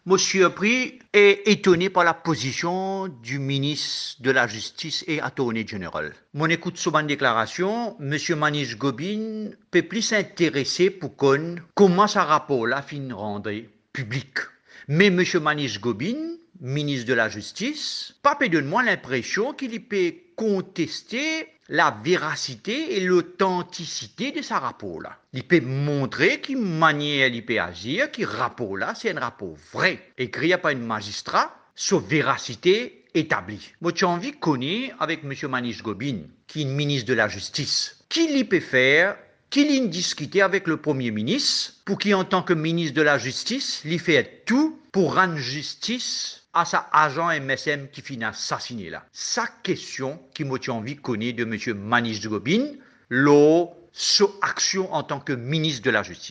Je suis surpris et étonné par la position du ministre de la Justice et Attorney General. Mon écoute sur ma déclaration, M. Manish Gobin peut plus s'intéresser pour comment ce rapport-là finit rendre public. Mais M. Manish Gobin, ministre de la Justice, pas peut donner moi l'impression qu'il peut contester la véracité et l'authenticité de ce rapport-là. Il peut montrer qu'il manière il peut agir, que rapport-là, c'est un rapport vrai, écrit par un magistrat, sur véracité établie. Moi, j'ai envie de connaître avec M. Manish Gobin, qui est ministre de la Justice, qu'il peut faire, qu'il discuter avec le Premier ministre, pour qu'il, en tant que ministre de la Justice, il fait tout pour rendre justice à sa agent MSM qui finit assassiné là. Sa question qui m'a envie de connaître de M. Manish Gobin, sa action en tant que ministre de la Justice.